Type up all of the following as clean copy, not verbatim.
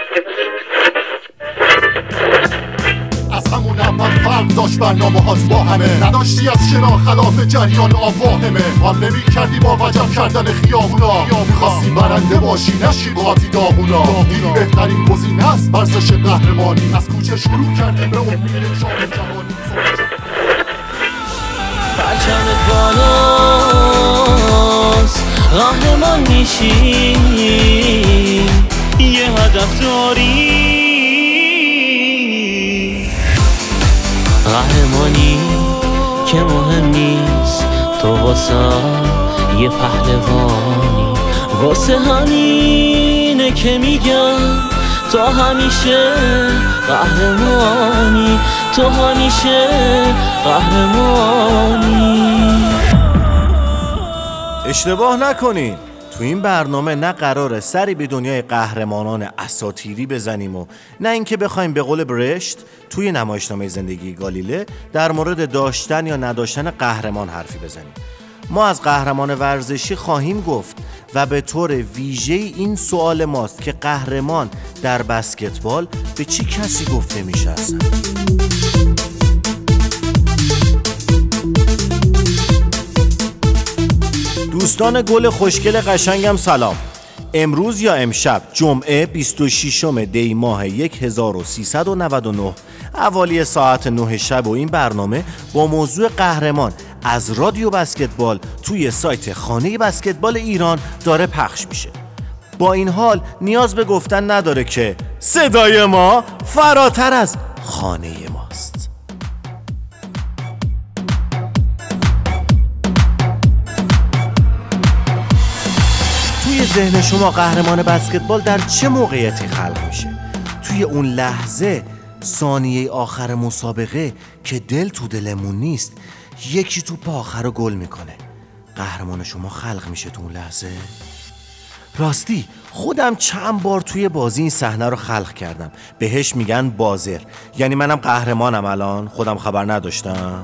از همون اول فرق داشت برنامه هات با همه، نداشتی از شنا خلاف جریان آواهمه، حال نمی کردی با وجب کردن خیابونا، میخواستی برنده باشی نشی قاطی داغونا، دیدی بهترین گزینه است ورزش قهرمانی، از کوچه شروع کردیم به امید شام جهانی. پرچمت بالاست قهرمان میشی، یه هدف داری، قهرمانی که مهم نیست، تو واسه یه پهلوانی، واسه همینه که میگم تو همیشه قهرمانی، تو همیشه قهرمانی. اشتباه نکنین، تو این برنامه نه قراره سری به دنیای قهرمانان اساطیری بزنیم و نه اینکه بخوایم به قول برشت توی نمایشنامه زندگی گالیله در مورد داشتن یا نداشتن قهرمان حرفی بزنیم. ما از قهرمان ورزشی خواهیم گفت و به طور ویژه این سوال ماست که قهرمان در بسکتبال به چه کسی گفته میشه اصلا؟ دوستان گل خوشگل قشنگم سلام. امروز یا امشب جمعه 26 دی ماه 1399 حوالی ساعت 9 شب و این برنامه با موضوع قهرمان از رادیو بسکتبال توی سایت خانه بسکتبال ایران داره پخش میشه. با این حال نیاز به گفتن نداره که صدای ما فراتر از خانه ماست. توی ذهن شما قهرمان بسکتبال در چه موقعیتی خلق میشه؟ توی اون لحظه ثانیه آخر مسابقه که دل تو دلمون نیست، یکی توپ آخر رو گل میکنه، قهرمان شما خلق میشه تو اون لحظه؟ راستی خودم چند بار توی بازی این صحنه رو خلق کردم. بهش میگن بازر، یعنی منم قهرمانم الان، خودم خبر نداشتم.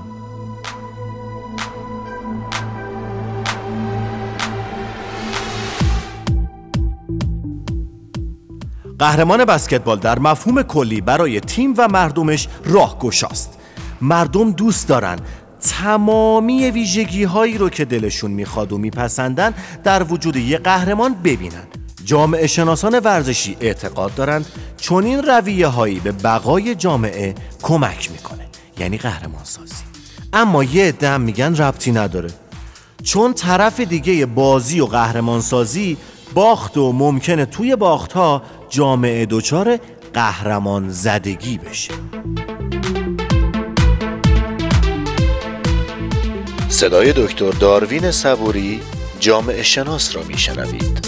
قهرمان بسکتبال در مفهوم کلی برای تیم و مردمش راهگشاست. مردم دوست دارن تمامی ویژگی هایی رو که دلشون میخواد و میپسندن در وجود یه قهرمان ببینن. جامعه شناسان ورزشی اعتقاد دارند چنین رویه هایی به بقای جامعه کمک میکنه، یعنی قهرمان سازی. اما یه عده میگن ربطی نداره، چون طرف دیگه بازی و قهرمان سازی باخت و ممکنه توی باخت ها جامعه دچار قهرمان زدگی بشه. صدای دکتر داروین صبوری، جامعه شناس را میشنوید.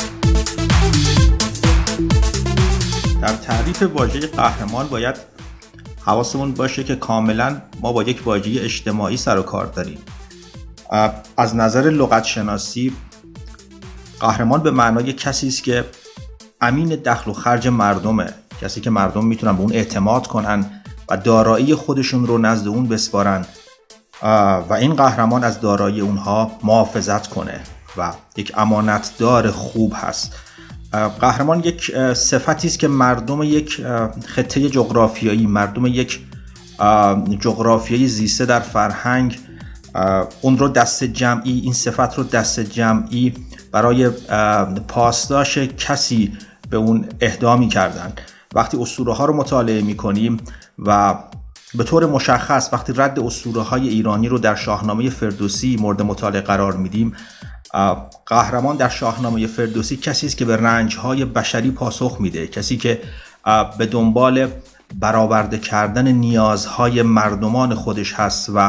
در تعریف واژه قهرمان باید حواسمون باشه که کاملا ما با یک واژه اجتماعی سر و کار داریم. از نظر لغت شناسی قهرمان به معنای کسی است که امین دخل و خرج مردمه، کسی که مردم میتونن به اون اعتماد کنن و دارایی خودشون رو نزد اون بسپارن و این قهرمان از دارایی اونها محافظت کنه و یک امانتدار خوب هست. قهرمان یک صفتی است که مردم یک خطه جغرافیایی، مردم یک جغرافیایی زیسته در فرهنگ اون رو دست جمعی، این صفت رو دست جمعی برای پاسداش کسی به اون اهدا کردن. وقتی اسطوره ها رو مطالعه میکنیم و به طور مشخص وقتی رد اسطوره های ایرانی رو در شاهنامه فردوسی مورد مطالعه قرار میدیم، قهرمان در شاهنامه فردوسی کسی است که به رنج های بشری پاسخ میده، کسی که به دنبال برآورده کردن نیازهای مردمان خودش هست و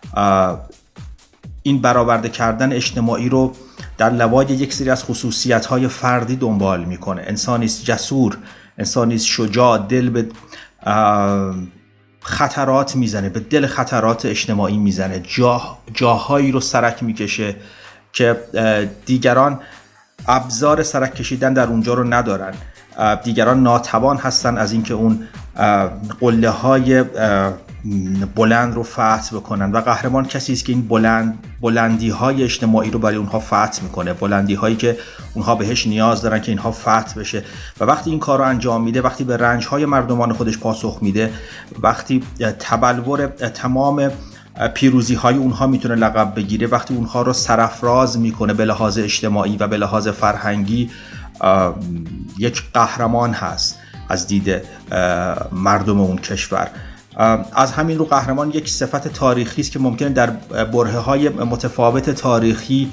این برآورده کردن اجتماعی رو در لوای یک سری از خصوصیت‌های فردی دنبال میکنه. انسانی است جسور، انسانی است شجاع، دل به خطرات میزنه، به دل خطرات اجتماعی میزنه، جاهایی رو سرک میکشه که دیگران ابزار سرک کشیدن در اونجا رو ندارن، دیگران ناتوان هستن از اینکه اون قله های بلند رو فتح بکنن و قهرمان کسی است که این بلندی های اجتماعی رو برای اونها فتح میکنه، بلندی هایی که اونها بهش نیاز دارن که اینها فتح بشه. و وقتی این کار رو انجام میده، وقتی به رنج های مردمان خودش پاسخ میده، وقتی تبلور تمام پیروزی های اونها میتونه لقب بگیره، وقتی اونها رو سرافراز میکنه به لحاظ اجتماعی و به لحاظ فرهنگی، یک قهرمان هست از دید مردم اون کشور. از همین رو قهرمان یک صفت تاریخی است که ممکنه در برهه‌های متفاوت تاریخی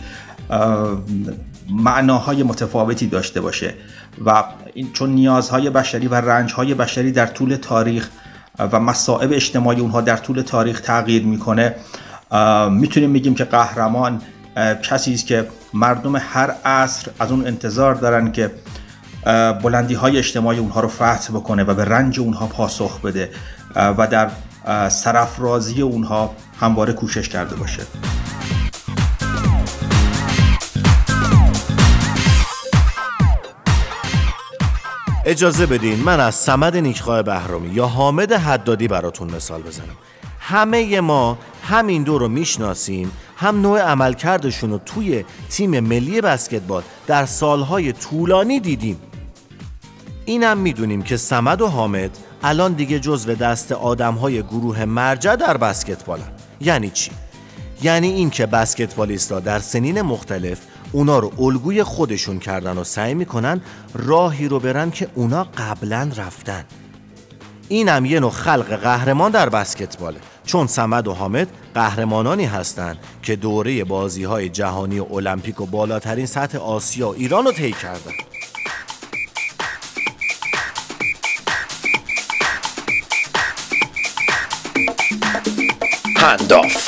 معناهای متفاوتی داشته باشه و چون نیازهای بشری و رنجهای بشری در طول تاریخ و مصائب اجتماعی اونها در طول تاریخ تغییر میکنه، میتونیم بگیم که قهرمان کسی است که مردم هر عصر از اون انتظار دارن که بلندی های اجتماعی اونها رو فتح بکنه و به رنج اونها پاسخ بده و در سرافرازی اونها همواره کوشش کرده باشه. اجازه بدین من از صمد نیکخواه بهرامی یا حامد حدادی براتون مثال بزنم. همه ما همین دو رو میشناسیم، هم نوع عملکردشون رو توی تیم ملی بسکتبال در سالهای طولانی دیدیم. اینم میدونیم که صمد و حامد الان دیگه جزو دست آدمهای گروه مرجع در بسکتبالن. یعنی چی؟ یعنی این که بسکتبالیستا در سنین مختلف اونا رو الگوی خودشون کردن و سعی میکنن راهی رو برن که اونا قبلا رفتن. اینم یه نوع خلق قهرمان در بسکتباله، چون صمد و حامد قهرمانانی هستن که دوره بازی‌های جهانی و المپیک و بالاترین سطح آسیا و ایران رو طی کردن. هنداف.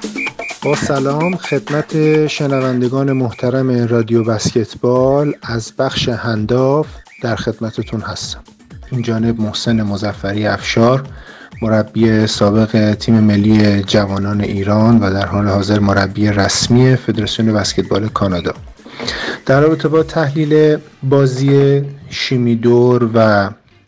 با سلام خدمت شنوندگان محترم رادیو بسکتبال، از بخش هنداف در خدمتتون هستم. این جانب محسن مظفری افشار، مربی سابق تیم ملی جوانان ایران و در حال حاضر مربی رسمی فدراسیون بسکتبال کانادا. در رابطه با تحلیل بازی شیمیدور و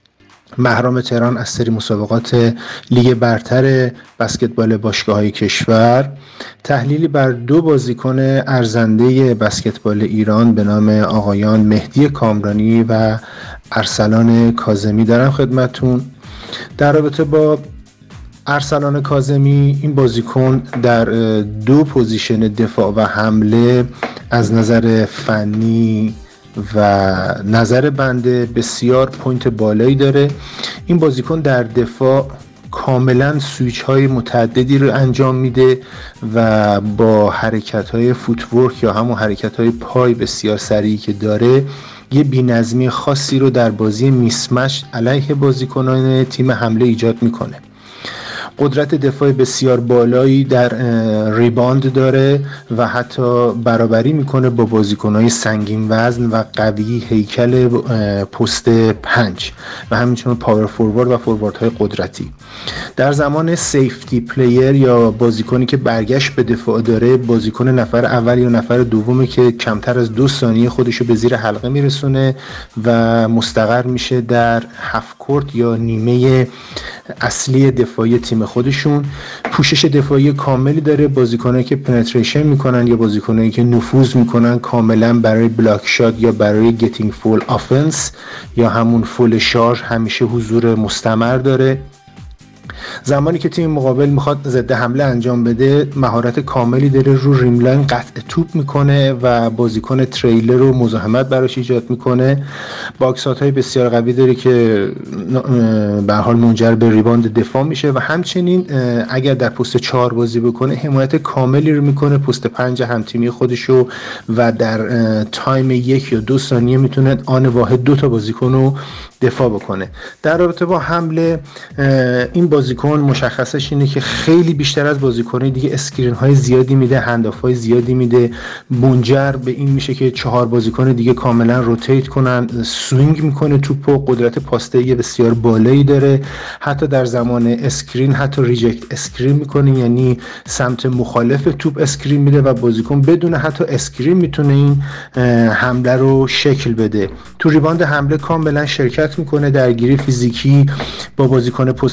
محرم تهران از سری مسابقات لیگ برتر بسکتبال باشگاه‌های کشور، تحلیلی بر دو بازیکن ارزنده بسکتبال ایران به نام آقایان مهدی کامرانی و ارسلان کاظمی دارم خدمتتون. در رابطه با ارسلان کاظمی، این بازیکن در دو پوزیشن دفاع و حمله از نظر فنی و نظر بنده بسیار پوینت بالایی داره. این بازیکن در دفاع کاملا سویچ های متعددی رو انجام میده و با حرکت های فوتورک یا همون حرکت های پای بسیار سریعی که داره یه بی‌نظمی خاصی رو در بازی میسمش علیه بازیکنان تیم حمله ایجاد میکنه. قدرت دفاع بسیار بالایی در ریباند داره و حتی برابری میکنه با بازیکنهای سنگین وزن و قوی هیکل پست 5 و همینطور پاور فوروارد و فورواردهای قدرتی. در زمان سیفتی پلیر یا بازیکنی که برگشت به دفاع داره، بازیکن نفر اول یا نفر دومی که کمتر از 2 ثانیه خودشو به زیر حلقه میرسونه و مستقر میشه در هاف کورت یا نیمه اصلی دفاعی تیم خودشون. پوشش دفاعی کاملی داره، بازیکنایی که پنتریشن میکنن یا بازیکنایی که نفوذ میکنن کاملا برای بلاک شات یا برای گتینگ فول آفنس یا همون فول شارژ همیشه حضور مستمر داره. زمانی که تیم مقابل میخواد ضد حمله انجام بده، مهارت کاملی داره، رو ریملاین قطع توپ میکنه و بازیکن تریلر رو مزاحمت براش ایجاد میکنه. باکسات های بسیار قوی داره که به هر حال منجر به ریباند دفاع میشه و همچنین اگر در پست 4 بازی بکنه حمایت کاملی رو میکنه پست 5 همتیمی خودشو و در تایم 1 یا 2 ثانیه میتونه آن واحد 2 تا بازیکن رو دفاع بکنه. در رابطه با حمله، این بازیکن مشخصش اینه که خیلی بیشتر از بازیکن‌های دیگه اسکرین های زیادی میده، هنداف های زیادی میده، منجر به این میشه که 4 بازیکن دیگه کاملا روتیت کنن، سوینگ میکنه توپو، قدرت پاسدهی بسیار بالایی داره، حتی در زمان اسکرین حتی ریجکت اسکرین میکنه، یعنی سمت مخالف توپ اسکرین میده و بازیکن بدون حتی اسکرین میتونه این حمله رو شکل بده. تو ریباند حمله کاملا شرکت میکنه، درگیری فیزیکی با بازیکن پست 5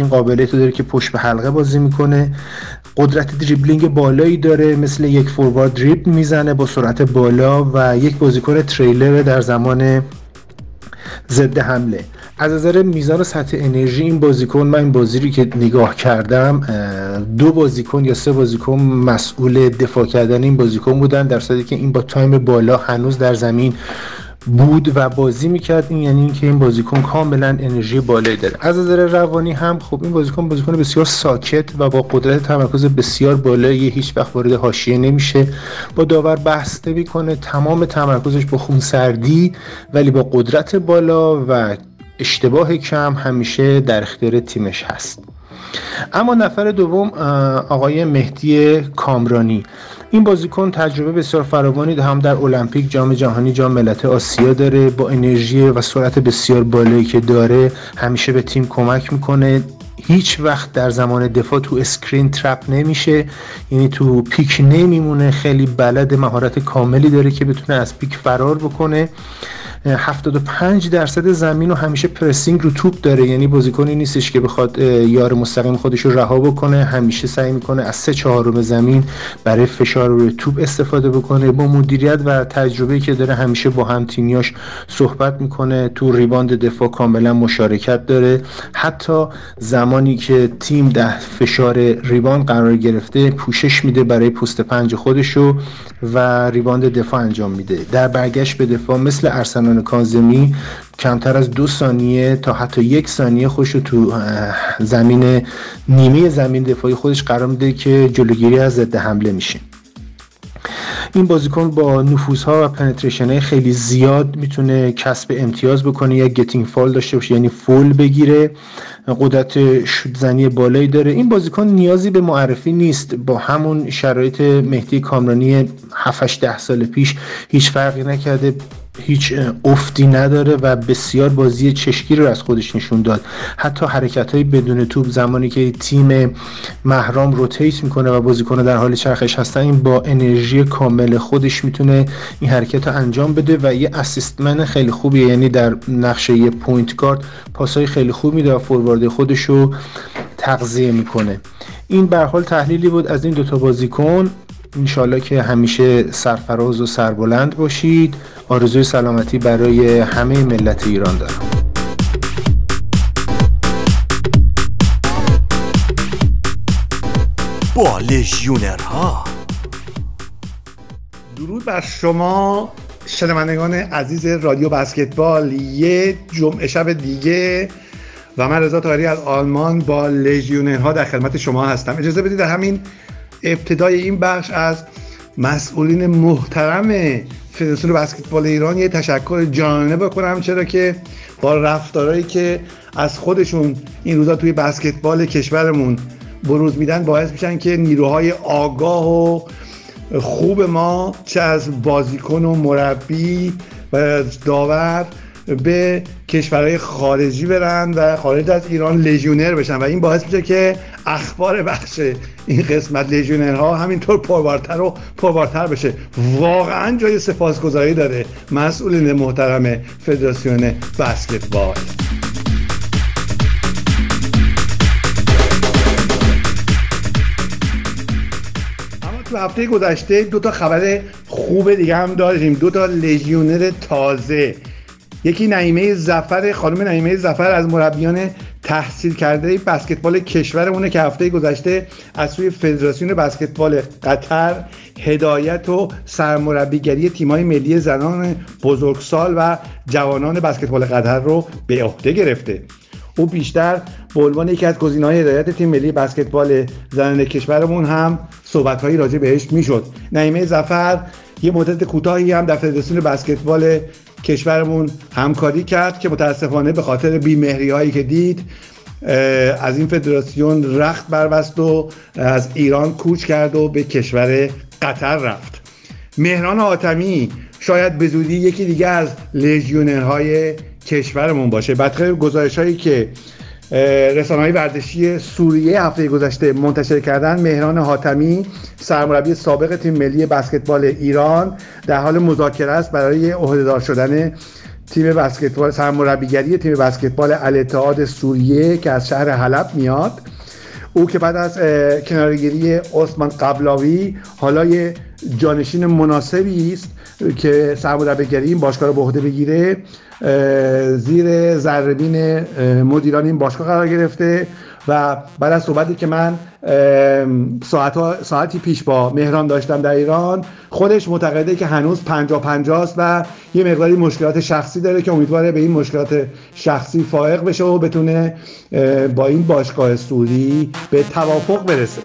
این قابلیت رو داره که پشت به حلقه بازی میکنه، قدرت دریبلینگ بالایی داره، مثل یک فوروارد دریبل میزنه با سرعت بالا و یک بازیکن تریلر در زمان ضد حمله. از نظر میزان و سطح انرژی این بازیکن، من این بازی رو که نگاه کردم 2 بازیکن یا 3 بازیکن مسئول دفاع کردن این بازیکن بودن، در صورتی که این با تایم بالا هنوز در زمین بود و بازی میکرد. این یعنی اینکه این بازیکن کاملا انرژی بالایی داره. از نظر روانی هم خب این بازیکن بسیار ساکت و با قدرت تمرکز بسیار بالایی، هیچ وقت وارد حاشیه نمیشه، با داور بحث نمیکنه، تمام تمرکزش با خونسردی ولی با قدرت بالا و اشتباه کم همیشه در اختیار تیمش هست. اما نفر دوم آقای مهدی کامرانی، این بازیکن تجربه بسیار فراوانی هم در المپیک، جام جهانی، جام ملت آسیا داره. با انرژی و سرعت بسیار بالایی که داره همیشه به تیم کمک میکنه، هیچ وقت در زمان دفاع تو اسکرین ترپ نمیشه، یعنی تو پیک نمیمونه، خیلی بلد، مهارت کاملی داره که بتونه از پیک فرار بکنه. 75% زمین رو همیشه پرسینگ رو توپ داره، یعنی بازیکنی نیستش که بخواد یار مستقیم خودش رو رها بکنه، همیشه سعی میکنه از 3/4 زمین برای فشار روی توپ استفاده بکنه. با مدیریت و تجربه‌ای که داره همیشه با هم تیمیاش صحبت میکنه، تو ریباند دفاع کاملا مشارکت داره، حتی زمانی که تیم در فشار ریباند قرار گرفته پوشش میده برای پست 5 خودشو و ریباند دفاع انجام میده. در برگشت به دفاع مثل ارسلان کاظمی کمتر از 2 ثانیه تا حتی 1 ثانیه خودشو تو زمین، نیمه زمین دفاعی خودش قرار میده که جلوگیری از ضد حمله میشه. این بازیکن با نفوذها و پنتریشن‌های خیلی زیاد میتونه کسب امتیاز بکنه یا گتینگ فال داشته باشه، یعنی فول بگیره، قدرت شوت زنی بالایی داره. این بازیکن نیازی به معرفی نیست، با همون شرایط مهدی کامرانی 7-8 سال پیش هیچ فرقی نکرده، هیچ افتی نداره و بسیار بازی چشمگیر رو از خودش نشون داد. حتی حرکت‌های بدون توپ زمانی که تیم محرم روتیت میکنه و بازیکن‌ها در حال چرخش هستن، این با انرژی کامل خودش میتونه این حرکت رو انجام بده و یه اسیستمن خیلی خوبیه، یعنی در نقشه یه پوینت گارد پاسای خیلی خوب میده و فوروارد خودش رو تغذیه میکنه. این به هر حال تحلیلی بود از این 2 تا بازیکن. انشالله که همیشه سرفراز و سربلند باشید. آرزوی سلامتی برای همه ملت ایران دارم. با لژیونرها درود بر شما شنوندگان عزیز رادیو بسکتبال. یه جمعه شب دیگه و من رضا طاهری از آلمان با لژیونرها در خدمت شما هستم. اجازه بدید در همین ابتدای این بخش از مسئولین محترم فدراسیون بسکتبال ایران یه تشکر جانانه بکنم، چرا که با رفتارهایی که از خودشون این روزا توی بسکتبال کشورمون بروز میدن باعث میشن که نیروهای آگاه و خوب ما، چه از بازیکن و مربی و داور، به کشورهای خارجی برن و خارج از ایران لژیونر بشن و این باعث میشه که اخبار بخش این قسمت لژیونرها همینطور پربارتر و پربارتر بشه. واقعا جای سپاسگزاری داره مسئولین محترم فدراسیون بسکتبال. اما تو هفته گذشته 2 تا خبر خوب دیگه هم داشتیم، 2 تا لژیونر تازه. یکی نعیمه ظفر، خانم نعیمه ظفر از مربیان تحصیل کرده بسکتبال کشورمونه که هفته گذشته از سوی فدراسیون بسکتبال قطر هدایت و سرمربیگری تیم‌های ملی زنان بزرگسال و جوانان بسکتبال قطر رو به عهده گرفته. او بیشتر به عنوان یکی از گزینه‌های هدایت تیم ملی بسکتبال زنان کشورمون هم صحبت‌هایی راجع بهش میشد. نعیمه ظفر یه مدت کوتاهی هم در فدراسیون بسکتبال کشورمون همکاری کرد که متاسفانه به خاطر بی‌مهری‌هایی که دید از این فدراسیون رخت بربست و از ایران کوچ کرد و به کشور قطر رفت. مهران حاتمی شاید به زودی یکی دیگه از لژیونرهای کشورمون باشه. بعد گزارش‌هایی که رسانه‌های ورزشی سوریه هفته گذشته منتشر کردن، مهران حاتمی سرمربی سابق تیم ملی بسکتبال ایران در حال مذاکره است برای عهده‌دار شدن تیم بسکتبال، سرمربیگری تیم بسکتبال الاتحاد سوریه که از شهر حلب میاد. او که بعد از کنارگیری عثمان قبلاوی حالا یه جانشین مناسبی است که سرمربیگری این باشگاه رو به عهده بگیره، زیر ذره‌بین مدیران این باشگاه قرار گرفته و بعد از صحبتی که من ساعتی پیش با مهران داشتم در ایران، خودش معتقده که هنوز 50-50 است و یه مقداری مشکلات شخصی داره که امیدواره به این مشکلات شخصی فائق بشه و بتونه با این باشگاه سوری به توافق برسه.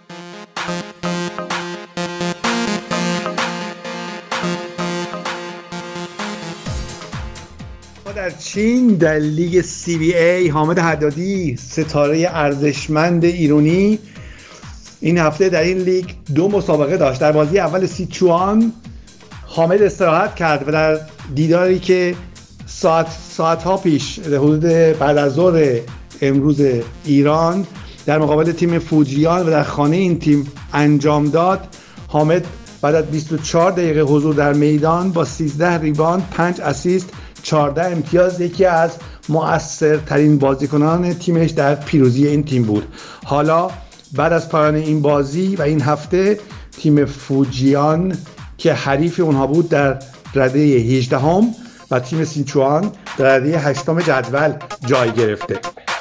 در چین در لیگ CBA حامد حدادی، ستاره ارزشمند ایرانی، این هفته در این لیگ 2 مسابقه داشت. در بازی اول سیچوان حامد استراحت کرد و در دیداری که ساعتها پیش حدود بعد از ظهر امروز ایران در مقابل تیم فوجیان و در خانه این تیم انجام داد، حامد بعد از 24 دقیقه حضور در میدان با 13 ریباند، 5 اسیست، 14 امتیاز یکی از مؤثرترین بازیکنان تیمش در پیروزی این تیم بود. حالا بعد از پایان این بازی و این هفته تیم فوجیان که حریف اونها بود در رده 18 و تیم سیچوان در رده 8 جدول جای گرفته.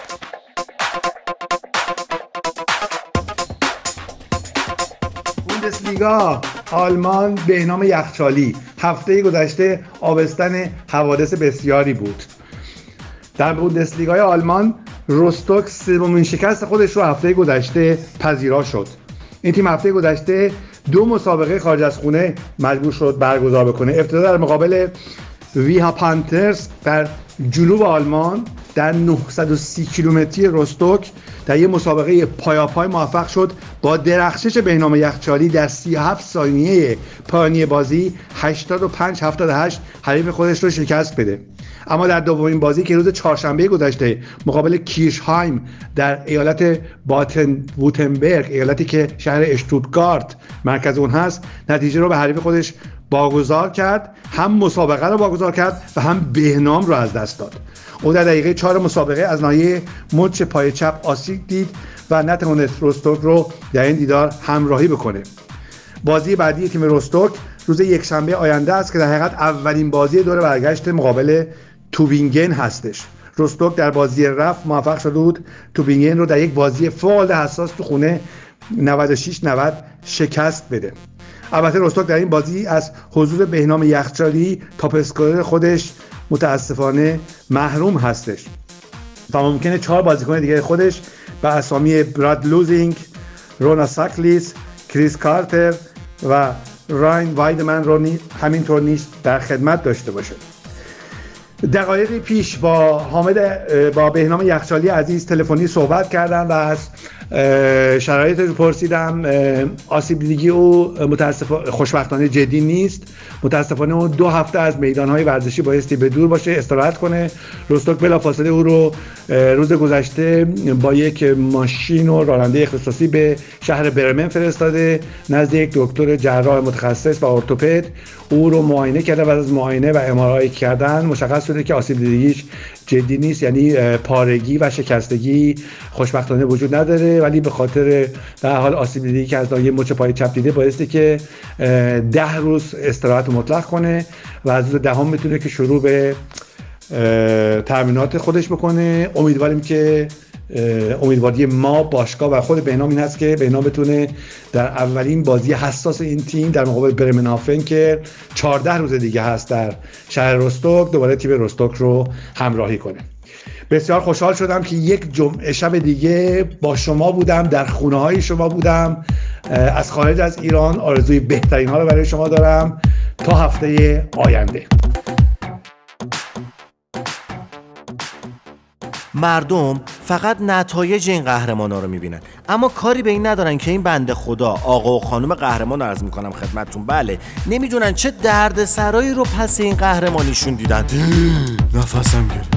بوندسلیگا آلمان، بهنام یخچالی. هفته گذشته آبستن حوادث بسیاری بود. در بوندسلیگای آلمان روستوک سومین شکست خودش رو هفته گذشته پذیرا شد. این تیم هفته گذشته 2 مسابقه خارج از خونه مجبور شد برگزار بکنه. ابتدا در مقابل ویها پانترز در جنوب آلمان در 930 کیلومتری روستوک در یک مسابقه پایاپای موفق شد با درخشش بهنام یخچالی در 37 ثانیه پایانی بازی 85-78 حریف خودش رو شکست بده. اما در دومین بازی که روز چهارشنبه گذشته مقابل کیرشهایم در ایالت باتن ووتنبرگ، ایالتی که شهر اشتوتگارت مرکز اون هست، نتیجه رو به حریف خودش واگذار کرد. هم مسابقه رو واگذار کرد و هم بهنام رو از دست داد. او در دقیقه 4 مسابقه از ناحیه مچ پای چپ آسیب دید و نتوانست روستوک رو در این دیدار همراهی بکنه. بازی بعدی تیم روستوک روز یکشنبه آینده است که در حقیقت اولین بازی دور برگشت مقابل توبینگن هستش. روستوک در بازی رفت موفق شده بود توبینگن رو در یک بازی فوق حساس تو خونه 96-90 شکست بده. البته روستوک در این بازی از حضور بهنام یخچالی تاپ اسکورر خودش متاسفانه محروم هستش و ممکنه 4 بازیکن دیگه خودش به اسامی براد لوزینگ، رونا ساکلیس، کریس کارتر و راین وایدمن رو همینطور نیز در خدمت داشته باشه. دقایقی پیش با بهنام یخچالی عزیز تلفنی صحبت کردم و از شرایطش پرسیدم. آسیب دیدگی او خوشبختانه جدی نیست. متاسفانه او 2 هفته از میدانهای ورزشی بایستی به دور باشه، استراحت کنه. روستوک بلافاصله او رو روز گذشته با یک ماشین و راننده اختصاصی به شهر برمن فرستاده نزد یک دکتر جراح متخصص و ارتوپد. او رو معاینه کرده و از معاینه و MRI کردن مشخص شده که آسیب دیدگیش جدی نیست، یعنی پارگی و شکستگی خوشبختانه وجود نداره، ولی به خاطر در حال آسیب دیدگی که از ناحیه مچ پای چپ دیده بایستی که 10 روز استراحت مطلق کنه و از روز 10 میتونه که شروع به تمرینات خودش بکنه. امیدواری ما باشگاه و خود بهنام این هست که بهنام بتونه در اولین بازی حساس این تیم در مقابل برمنهافن که 14 روز دیگه هست در شهر روستوک دوباره تیم روستوک رو همراهی کنه. بسیار خوشحال شدم که یک جمعه شب دیگه با شما بودم، در خونه های شما بودم. از خارج از ایران آرزوی بهترین ها رو برای شما دارم تا هفته آینده. مردم فقط نتایج این قهرمانا رو میبینن، اما کاری به این ندارن که این بنده خدا آقا و خانم قهرمان عرض میکنم خدمتتون، بله، نمیدونن چه درد سرایی رو پس این قهرمانیشون دیدن. نفسم گرفت.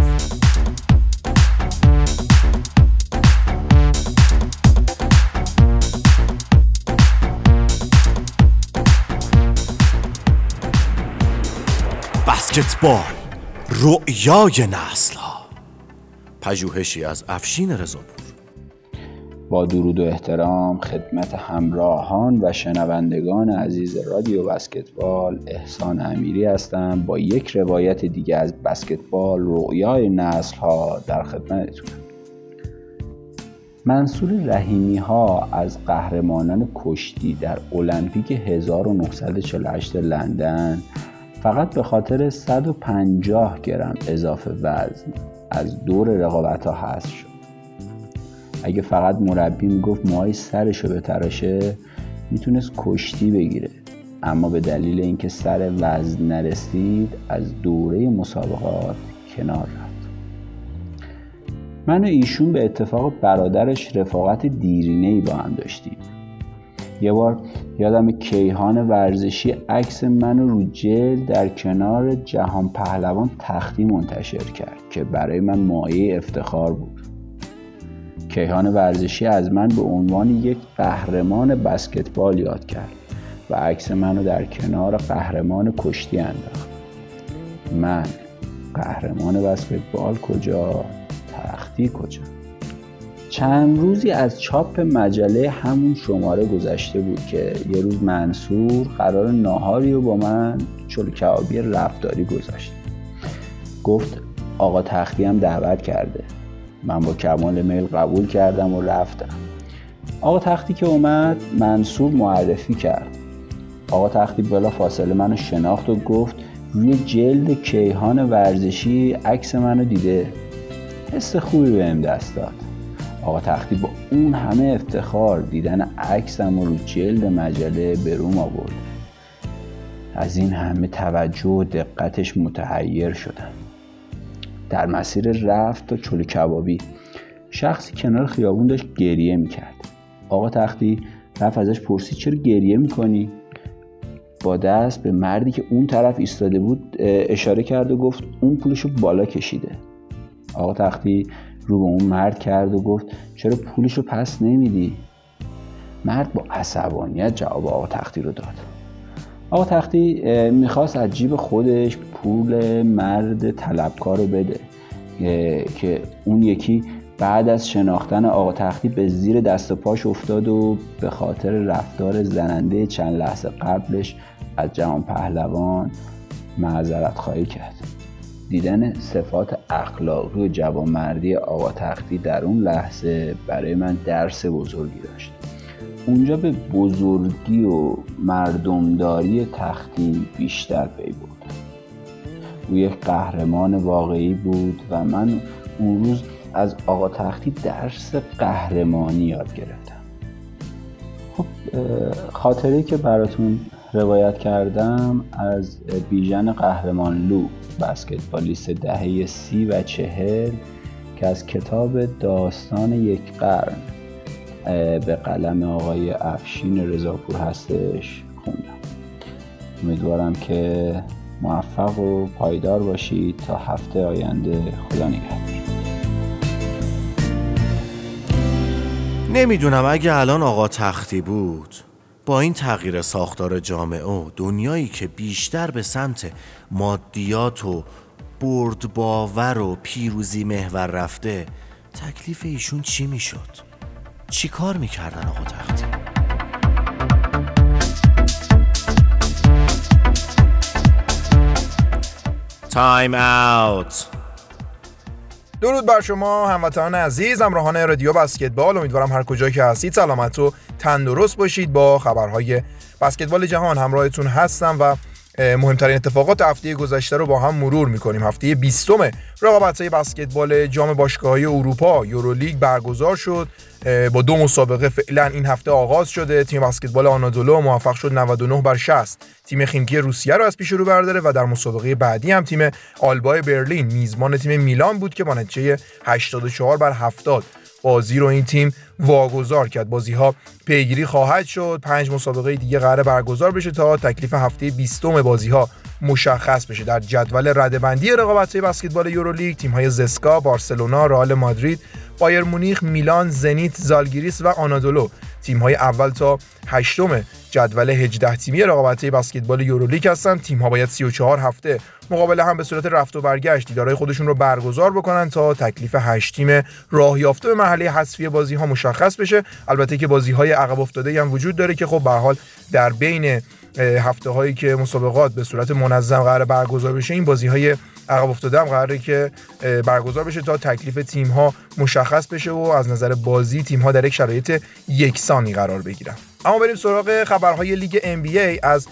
بسکتبال، رؤیای نسل‌ها. پژوهشی از افشین رضاپور. با درود و احترام خدمت همراهان و شنوندگان عزیز رادیو بسکتبال، احسان امیری هستم با یک روایت دیگه از بسکتبال رؤیای نسل‌ها در خدمتتونم. منصور رحیمی ها از قهرمانان کشتی در المپیک 1948 لندن فقط به خاطر 150 گرم اضافه وزن از دور رقابت‌ها حذف شد. اگه فقط مربی میگفت موهای سرشو بتراشه میتونست کشتی بگیره، اما به دلیل اینکه سر وزن نرسید از دوره مسابقات کنار رفت. من و ایشون به اتفاق برادرش رفاقت دیرینه‌ای با هم داشتیم. یه بار یادم کیهان ورزشی عکس منو رو جلد در کنار جهان پهلوان تختی منتشر کرد که برای من مایه افتخار بود. کیهان ورزشی از من به عنوان یک قهرمان بسکتبال یاد کرد و عکس منو در کنار قهرمان کشتی انداخت. من قهرمان بسکتبال کجا؟ تختی کجا؟ چند روزی از چاپ مجله همون شماره گذشته بود که یه روز منصور قرار ناهاری رو با من چلو کبابی رفتاری گذاشت. گفت آقا تختی هم دعوت کرده. من با کمال میل قبول کردم و رفتم. آقا تختی که اومد منصور معرفی کرد. آقا تختی بلا فاصله منو شناخت و گفت روی جلد کیهان ورزشی عکس منو دیده. حس خوبی بهم دست داد. آقا تختی با اون همه افتخار دیدن عکسم رو جلد مجله به روم آورد. از این همه توجه و دقتش متحیر شدم. در مسیر رفت تا چلو کبابی شخصی کنار خیابون داشت گریه میکرد. آقا تختی رفت ازش پرسید چرا گریه میکنی؟ با دست به مردی که اون طرف ایستاده بود اشاره کرد و گفت اون پولشو بالا کشیده. آقا تختی رو به اون مرد کرد و گفت چرا پولشو پس نمیدی؟ مرد با عصبانیت جواب آقا تختی رو داد. آقا تختی میخواست از جیب خودش پول مرد طلبکار رو بده که اون یکی بعد از شناختن آقا تختی به زیر دست و پاش افتاد و به خاطر رفتار زننده چند لحظه قبلش از جهان پهلوان معذرت خواهی کرد. دیدن صفات اخلاقی و جوانمردی آقا تختی در اون لحظه برای من درس بزرگی داشت. اونجا به بزرگی و مردمداری تختی بیشتر پی بردم. او یک قهرمان واقعی بود و من اون روز از آقا تختی درس قهرمانی یاد گرفتم. خب خاطره‌ای که براتون روایت کردم از بیژن قهرمانلو، بسکتبالیست دهه 30 و 40 که از کتاب داستان یک قرن به قلم آقای افشین رضاپور هستش خوندم. امیدوارم که موفق و پایدار باشید تا هفته آینده. خدا نگهدار. نمیدونم اگه الان آقا تختی بود با این تغییر ساختار جامعه و دنیایی که بیشتر به سمت مادیات و برد باور و پیروزی محور رفته، تکلیف ایشون چی میشد؟ چی کار میکردن آقا تختی؟ تایم اوت. درود بر شما هموطنان عزیز، همراهان رادیو بسکتبال. امیدوارم هر کجایی که هستید سلامت و تندرست باشید. با خبرهای بسکتبال جهان همراهتون هستم و مهمترین اتفاقات هفته گذشته رو با هم مرور می‌کنیم. هفته 20 رقابت‌های بسکتبال جام باشگاه‌های اروپا یورولیگ برگزار شد. با 2 مسابقه فعلا این هفته آغاز شده. تیم بسکتبال آنادولو موفق شد 99-60 تیم خیمکی روسیه رو از پیش رو برداره و در مسابقه بعدی هم تیم آلبای برلین میزبان تیم میلان بود که با نتیجه 84-70 بازی رو این تیم واگذار کرد. بازی‌ها پیگیری خواهد شد. 5 مسابقه دیگه قراره برگزار بشه تا تکلیف هفته 20 بازی‌ها مشخص بشه. در جدول رده‌بندی رقابت‌های بسکتبال یورولیگ تیم‌های زسکا، بارسلونا، رئال مادرید، بایر مونیخ، میلان، زنیت، زالگیریس و آنادولو تیم‌های اول تا 8م جدول 18 تیمی رقابت‌های بسکتبال یورولیگ هستن. تیم‌ها باید 34 هفته مقابل هم به صورت رفت و برگشت دیدارهای خودشون رو برگزار بکنن تا تکلیف 8 تیم راه یافته به مرحله حذفی بازی‌ها مشخص بشه. البته که بازی‌های عقب افتاده هم وجود داره که خب به هر حال در بین هفته‌هایی که مسابقات به صورت منظم قرار برگزار بشه، این بازی‌های عقب افتاده هم قراره که برگزار بشه تا تکلیف تیم‌ها مشخص بشه و از نظر بازی تیم‌ها در یک شرایط یکسانی قرار بگیرن. اما بریم سراغ خبرهای لیگ NBA. از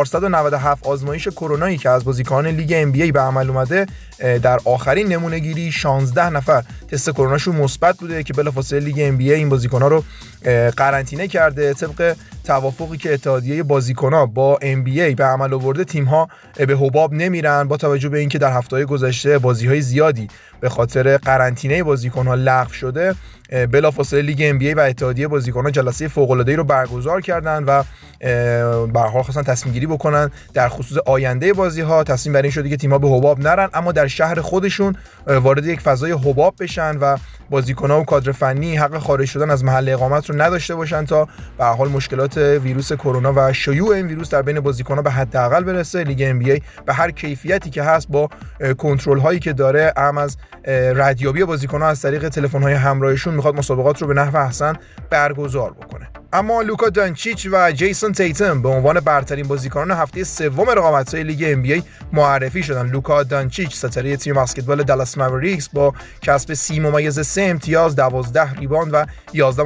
497 آزمایش کرونایی که از بازیکنان لیگ NBA به عمل اومده، در آخرین نمونه گیری 16 نفر تست کروناشون مثبت بوده که بلافاصله لیگ NBA این بازیکن‌ها رو قرنطینه کرده. طبق توافقی که اتحادیه بازیکن‌ها با NBA به عمل آورده، تیم‌ها به حباب نمیرن. با توجه به اینکه در هفته‌های گذشته بازی‌های زیادی به خاطر قرنطینه بازیکن‌ها لغو شده، بلافاصله لیگ NBA و اتحادیه بازیکن‌ها جلسه فوق‌العاده‌ای رو برگزار کردن و به هر حال خواستن تصمیم گیری بکنن در خصوص آینده بازی‌ها. تصمیم بر این شده که تیم‌ها به حباب نرن، اما در شهر خودشون وارد یک فضای حباب بشن و بازیکن‌ها و کادر فنی حق خارج شدن از محل اقامت رو نداشته باشن تا به هر حال مشکلات ویروس کرونا و شیوع این ویروس در بین بازیکن‌ها به حداقل برسه. لیگ NBA به هر کیفیتی که هست با کنترل‌هایی که داره، از ردیابی بازیکن‌ها از طریق تلفن‌های همراهشون، میخواد مسابقات رو به نحو احسن برگزار بکنه. اما لوکا دانچیچ و جیسون تیتم به عنوان برترین بازیکنان هفته سوم رقابت‌های لیگ NBA معرفی شدن. لوکا دانچیچ ستاره تیم بسکتبال دالاس ماوریکس با کسب 30.3 امتیاز، 12 ریباند و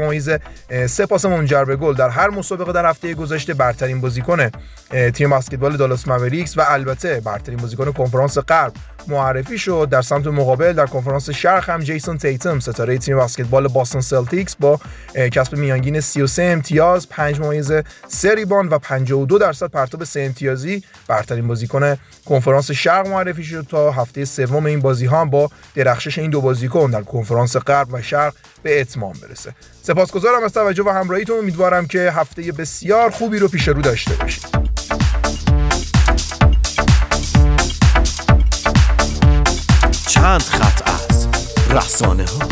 11.3 پاس منجر به گل در هر مسابقه در هفته گذشته برترین بازیکن تیم بسکتبال دالاس ماوریکس و البته برترین بازیکن کنفرانس غرب معرفی شد. در سمت مقابل در کنفرانس شرق هم جیسون تیتم ستاره تیم بسکتبال باستون سلتیکس با کسب میانگین 33 امتیاز، 5.3 ریباند و 52% پرتاب 3 امتیازی برترین بازیکن کنفرانس شرق معرفی شد تا هفته سوم این بازی‌ها هم با درخشش این دو بازیکن در کنفرانس غرب و شرق به اتمام برسه. سپاسگزارم از توجه و همراهیتون. امیدوارم که هفته بسیار خوبی رو پیش رو داشته باشید. چند خط از رسانه ها.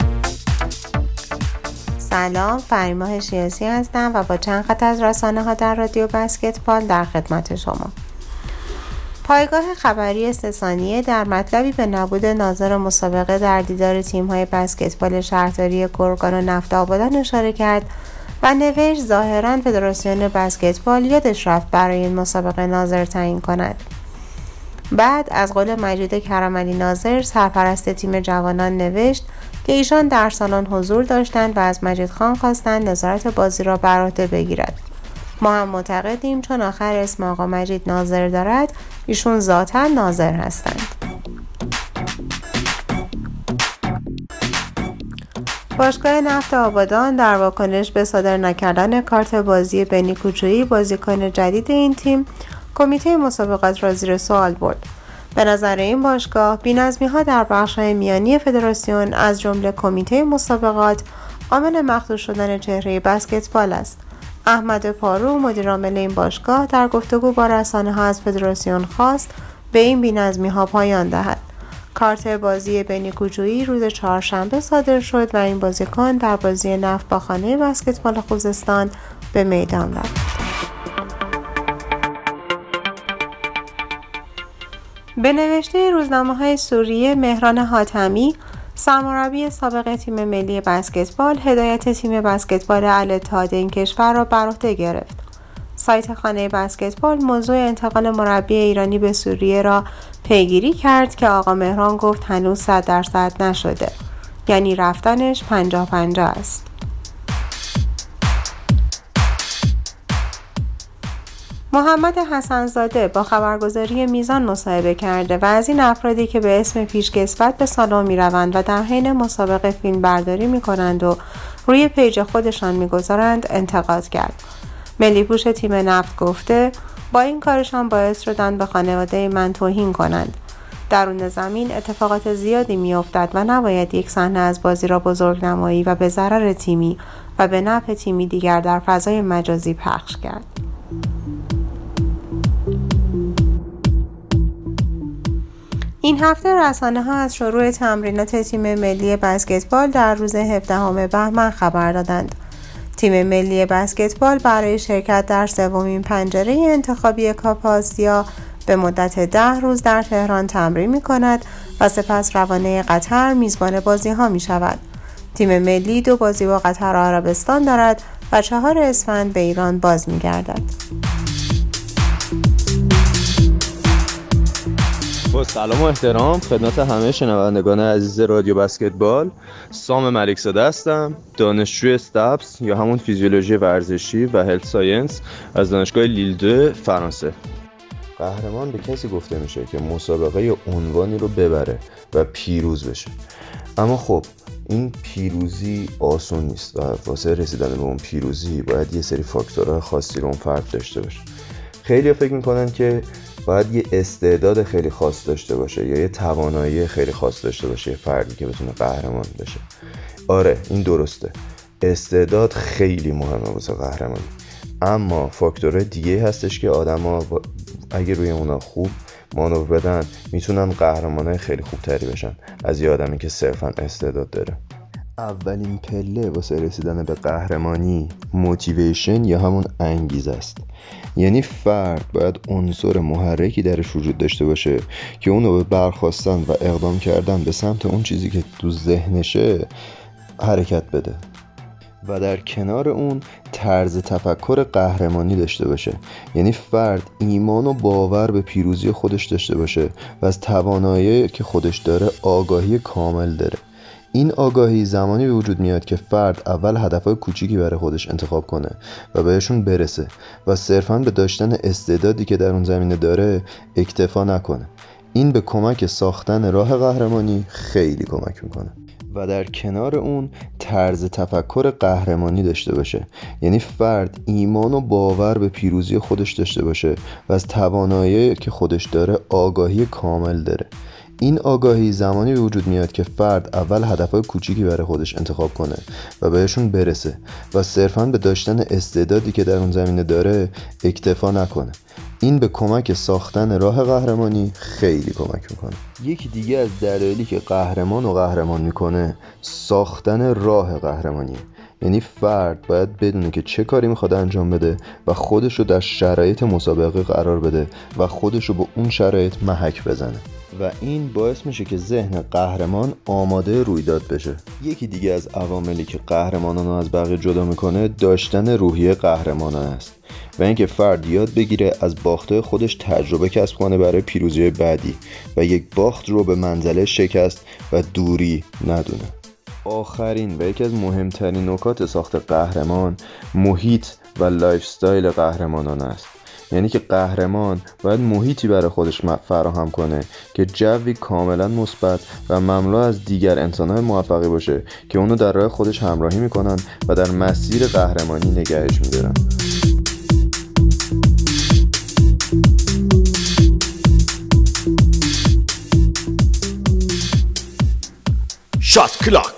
سلام، فریماه شیاسی هستم و با چند خط از رسانه ها در رادیو بسکتبال در خدمت شما. پایگاه خبری 3 ثانیه در مطلبی به نبود ناظر مسابقه در دیدار تیم‌های بسکتبال شهرداری گرگان و نفت آبادان اشاره کرد و نوشت ظاهراً فدراسیون بسکتبال یادش رفت برای این مسابقه ناظر تعیین کند. بعد از قول مجید کرملی ناظر سرپرست تیم جوانان نوشت که ایشان در سالن حضور داشتند و از مجید خان خواستند نظارت بازی را بر عهده بگیرد. ما هم معتقدیم چون آخر اسم آقا مجید ناظر دارد، ایشون ذاتاً ناظر هستند. باشگاه نفت آبادان در واکنش به صادر نکردن کارت بازی بنی کوچویی بازیکن جدید این تیم، کمیته مسابقات را زیر سوال برد. به نظر این باشگاه، بی‌نظمی‌ها در بخش‌های میانی فدراسیون از جمله کمیته مسابقات عامل مخدوش شدن چهره بسکتبال است. احمد پارو، مدیر عامل این باشگاه، در گفتگو با رسانه‌ها از فدراسیون خواست به این بی‌نظمی‌ها پایان دهد. کارت بازی بنی کوچویی روز چهارشنبه صادر شد و این بازیکن در بازی نفت با خانه بسکتبال خوزستان به میدان رفت. به نوشته روزنامه‌های سوریه، مهران حاتمی، سرمربی سابق تیم ملی بسکتبال، هدایت تیم بسکتبال الاتحاد این کشور را بر عهده گرفت. سایت خانه بسکتبال موضوع انتقال مربی ایرانی به سوریه را پیگیری کرد که آقا مهران گفت هنوز 100% نشده، یعنی رفتنش 50-50 است. محمد حسن‌زاده با خبرگزاری میزان مصاحبه کرده و از این افرادی که به اسم پیشکسوت به سالن می‌روند و در حین مسابقه فیلم برداری می‌کنند و روی پیج خودشان می‌گذارند انتقاد کرد. ملی پوش تیم نفت گفته با این کارشان باعث شدند به خانواده من توهین کنند. درون زمین اتفاقات زیادی می‌افتد و نباید یک صحنه از بازی را بزرگنمایی و به ضرر تیمی و به نفع تیمی دیگر در فضای مجازی پخش کرد. این هفته رسانه‌ها از شروع تمرینات تیم ملی بسکتبال در روز 17 بهمن خبر دادند. تیم ملی بسکتبال برای شرکت در سومین پنجره انتخابی کاپ آسیا به مدت 10 روز در تهران تمرین می‌کند و سپس روانه قطر میزبان بازی‌ها می‌شود. تیم ملی 2 بازی با قطر و عربستان دارد و 4 اسفند به ایران باز می‌گردد. با سلام و احترام خدمت همه شنوندگان عزیز رادیو بسکتبال، سام ملکزاده هستم، دانشجوی استابس یا همون فیزیولوژی ورزشی و هلت ساینس از دانشگاه لیل 2 فرانسه. قهرمان به کسی گفته میشه که مسابقه عنوانی رو ببره و پیروز بشه. اما خب این پیروزی آسون نیست و واسه رسیدن به اون پیروزی باید یه سری فاکتورهای خاصی رو اون فرد داشته باشه. خیلی فکر میکنن که باید یه استعداد خیلی خاص داشته باشه یا یه توانایی خیلی خاص داشته باشه یه فردی که بتونه قهرمان بشه. آره این درسته، استعداد خیلی مهمه واسه قهرمانی، اما فاکتورهای دیگه هستش که آدما اگه روی اونا خوب مانور بدن میتونن قهرمانای خیلی خوب تری بشن از یه آدمی که صرفا استعداد داره. اولین پله واسه رسیدن به قهرمانی موتیویشن یا همون انگیزه است. یعنی فرد باید عنصر محرکی درش وجود داشته باشه که اونو به برخاستن و اقدام کردن به سمت اون چیزی که تو ذهنشه حرکت بده و در کنار اون طرز تفکر قهرمانی داشته باشه. یعنی فرد ایمان و باور به پیروزی خودش داشته باشه و از توانایی که خودش داره آگاهی کامل داره. این آگاهی زمانی به وجود میاد که فرد اول هدفهای کوچیکی برای خودش انتخاب کنه و بهشون برسه و صرفاً به داشتن استعدادی که در اون زمینه داره اکتفا نکنه. این به کمک ساختن راه قهرمانی خیلی کمک میکنه. و در کنار اون طرز تفکر قهرمانی داشته باشه. یعنی فرد ایمان و باور به پیروزی خودش داشته باشه و از توانایی که خودش داره آگاهی کامل داره. این آگاهی زمانی به وجود میاد که فرد اول هدفهای کوچیکی برای خودش انتخاب کنه و بهشون برسه و صرفاً به داشتن استعدادی که در اون زمینه داره اکتفا نکنه. این به کمک ساختن راه قهرمانی خیلی کمک میکنه. یکی دیگه از دلایلی که قهرمان میکنه ساختن راه قهرمانیه. یعنی فرد باید بدونه که چه کاری میخواد انجام بده و خودش رو در شرایط مسابقه قرار بده و خودش رو به اون شرایط محک بزنه و این باعث میشه که ذهن قهرمان آماده رویداد بشه. یکی دیگه از عواملی که قهرمانان رو از بقیه جدا میکنه داشتن روحیه قهرمانانه است و اینکه فرد یاد بگیره از باخت‌های خودش تجربه کسب کنه برای پیروزی بعدی و یک باخت رو به منزله شکست و دوری ندونه. آخرین و یکی از مهمترین نکات ساخت قهرمان محیط و لایف استایل قهرمانان است. یعنی که قهرمان باید محیطی برای خودش فراهم کنه که جوی کاملا مثبت و مملو از دیگر انسان‌های موفقی باشه که اونو در راه خودش همراهی میکنن و در مسیر قهرمانی نگهش میدارن. شات کلاک.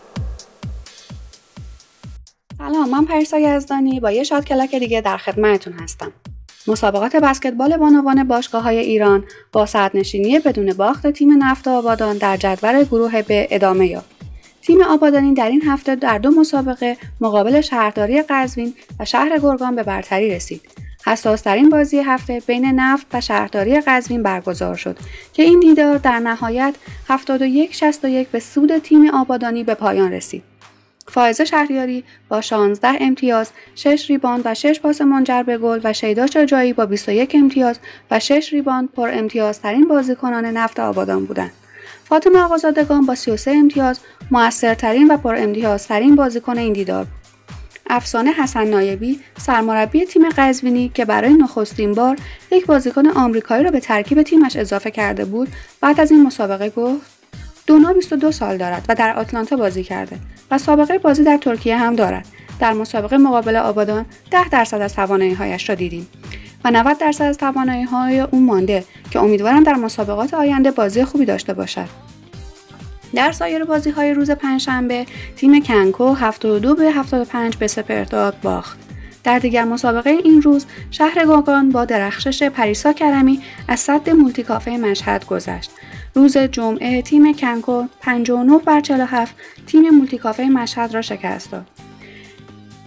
سلام، من پریسا یزدانی با یه شات کلاک دیگه در خدمتتون هستم. مسابقات بسکتبال بانوان باشگاه‌های ایران با صدرنشینی بدون باخت تیم نفت آبادان در جدول گروه ب ادامه یافت. تیم آبادانی در این هفته در 2 مسابقه مقابل شهرداری قزوین و شهر گرگان به برتری رسید. حساس‌ترین بازی هفته بین نفت و شهرداری قزوین برگزار شد که این دیدار در نهایت 71-61 به سود تیم آبادانی به پایان رسید. فائزه شهریاری با 16 امتیاز، 6 ریباند و 6 پاس منجر به گل و شیدا شجاعی با 21 امتیاز و 6 ریباند پر امتیازترین بازیکنان نفت آبادان بودند. فاطمه آقازادگان با 33 امتیاز مؤثرترین و پر امتیازترین بازیکن این دیدار بود. افسانه حسن نایبی سرمربی تیم قزوینی که برای نخستین بار یک بازیکن آمریکایی را به ترکیب تیمش اضافه کرده بود، بعد از این مسابقه گفت: دونا 22 سال دارد و در آتلانتا بازی کرده و سابقه بازی در ترکیه هم دارد. در مسابقه مقابل آبادان 10% از توانایی‌هایش را دیدیم و 90% از توانایی‌های او مانده که امیدوارم در مسابقات آینده بازی خوبی داشته باشد. در سایر بازی‌های روز پنجشنبه تیم کنکو 72-75 به سپرداد باخت. در دیگر مسابقه این روز شهر گرگان با درخشش پریسا کرمی از سد مولتیکافه مشهد گذشت. روز جمعه تیم کنکو 59-47 تیم مولتیکافه مشهد را شکست داد.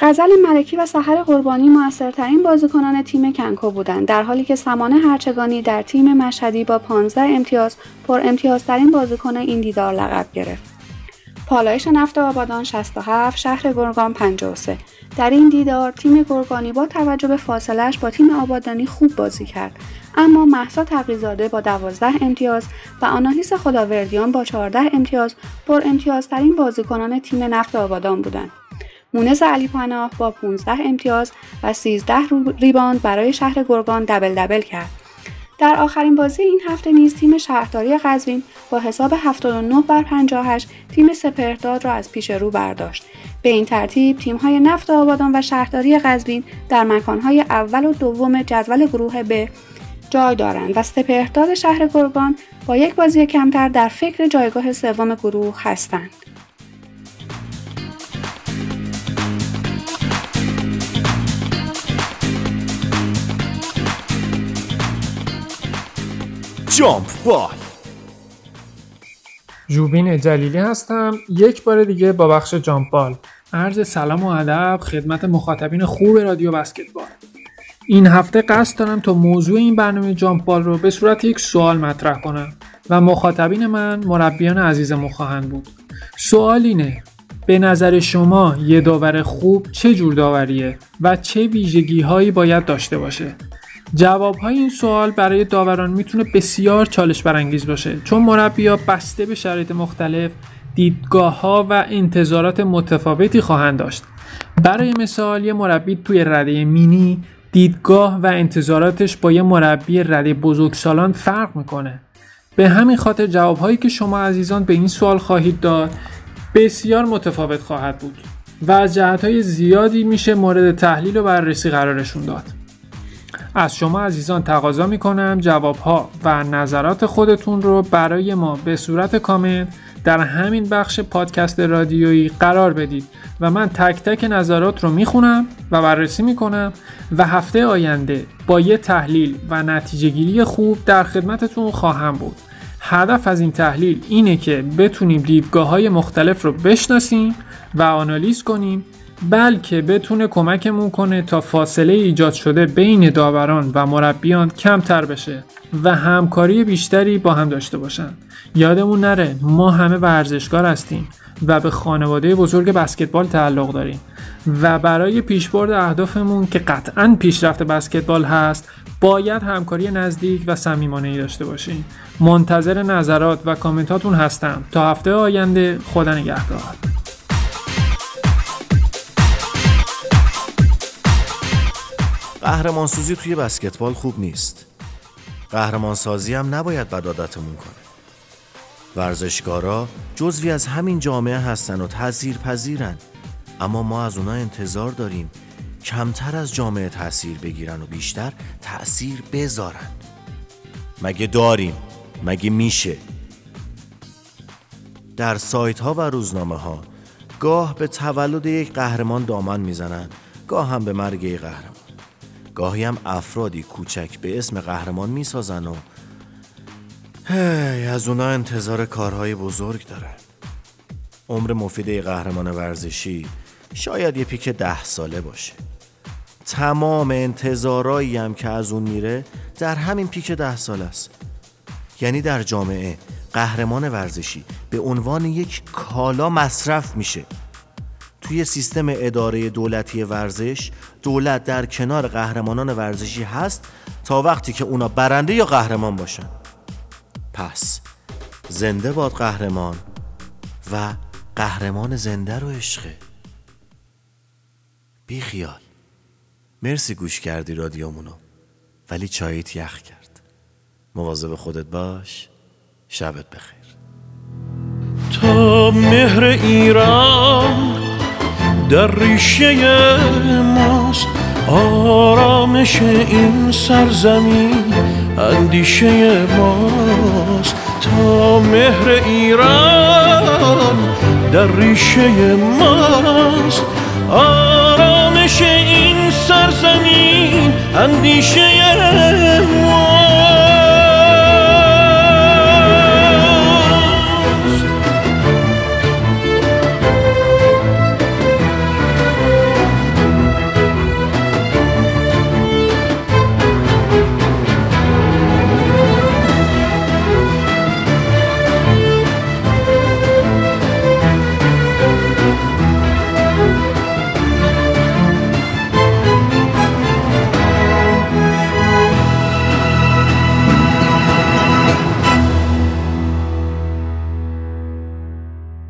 غزل ملکی و سحر قربانی موثرترین بازیکنان تیم کنکو بودند، در حالی که سمانه هرچگانی در تیم مشهدی با 15 امتیاز پر امتیازترین بازیکن این دیدار لقب گرفت. پالایش نفت آبادان 67، شهر گرگان 53. در این دیدار تیم گرگانی با توجه به فاصله‌اش با تیم آبادانی خوب بازی کرد، اما مهسا تقی‌زاده با 12 امتیاز و آناهیس خداوردیان با 14 امتیاز پر امتیازترین بازیکنان تیم نفت آبادان بودند. مونس علیپناه با 15 امتیاز و 13 ریباند برای شهر گرگان دبل کرد. در آخرین بازی این هفته نیز تیم شهرداری قزوین با حساب 79-58 تیم سپهرداد را از پیش رو برداشت. به این ترتیب تیم‌های نفت آبادان و شهرداری قزوین در مکان‌های اول و دوم جدول گروه ب جای دارند و سپهرداد شهر گرگان با یک بازی کمتر در فکر جایگاه سوم گروه هستند. جامپ بال. جوبین جلیلی هستم، یک بار دیگه با بخش جامپ بال. عرض سلام و ادب خدمت مخاطبین خوب رادیو بسکتبال. این هفته قصد دارم تا موضوع این برنامه جامپ بال رو به صورت یک سوال مطرح کنم و مخاطبین من مربیان عزیز ما خواهند بود. سوال اینه: به نظر شما یه داور خوب چه جور داوریه و چه ویژگی هایی باید داشته باشه؟ جواب‌های این سوال برای داوران میتونه بسیار چالش برانگیز باشه، چون مربی‌ها بسته به شرایط مختلف دیدگاه‌ها و انتظارات متفاوتی خواهند داشت. برای مثال یه مربی توی رده مینی دیدگاه و انتظاراتش با یه مربی رده بزرگسالان فرق میکنه. به همین خاطر جواب‌هایی که شما عزیزان به این سوال خواهید داد بسیار متفاوت خواهد بود و از جهت‌های زیادی میشه مورد تحلیل و بررسی قرارشون داد. از شما عزیزان تقاضا میکنم جوابها و نظرات خودتون رو برای ما به صورت کامنت در همین بخش پادکست رادیویی قرار بدید و من تک تک نظرات رو میخونم و بررسی میکنم و هفته آینده با یه تحلیل و نتیجه گیری خوب در خدمتتون خواهم بود. هدف از این تحلیل اینه که بتونیم دیدگاه‌های مختلف رو بشناسیم و آنالیز کنیم، بلکه بتونه کمکمون کنه تا فاصله ایجاد شده بین داوران و مربیان کمتر بشه و همکاری بیشتری با هم داشته باشن. یادمون نره ما همه ورزشکار هستیم و به خانواده بزرگ بسکتبال تعلق داریم و برای پیشبرد اهدافمون که قطعاً پیشرفت بسکتبال هست باید همکاری نزدیک و صمیمانه‌ای داشته باشیم. منتظر نظرات و کامنتاتون هستم. تا هفته آینده، خدا نگهدار. قهرمانسازی توی بسکتبال خوب نیست. قهرمانسازی هم نباید بد عادتمون کنه. ورزشکارا جزوی از همین جامعه هستن و تأثیرپذیرن، اما ما از اونا انتظار داریم کمتر از جامعه تأثیر بگیرن و بیشتر تأثیر بذارن. مگه داریم؟ مگه میشه؟ در سایت ها و روزنامه ها گاه به تولد یک قهرمان دامن میزنن، گاه هم به مرگ یک قهرمان. گاهی هم افرادی کوچک به اسم قهرمان میسازن و از اونا انتظار کارهای بزرگ دارن. عمر مفید یک قهرمان ورزشی شاید یه پیک 10 ساله باشه. تمام انتظارایی هم که از اون میره در همین پیک 10 ساله است. یعنی در جامعه قهرمان ورزشی به عنوان یک کالا مصرف میشه. توی سیستم اداره دولتی ورزش، دولت در کنار قهرمانان ورزشی هست تا وقتی که اونا برنده یا قهرمان باشن. پس زنده باد قهرمان و قهرمان زنده رو عشقه. بی خیال. مرسی گوش کردی رادیومونو، ولی چایت یخ کرد. مواظب خودت باش. شبت بخیر. تا مهر ایران در ریشه ماست، آرامش این سرزمین اندیشه ماست. تا مهر ایران در ریشه ماست، آرامش این سرزمین اندیشه ماست.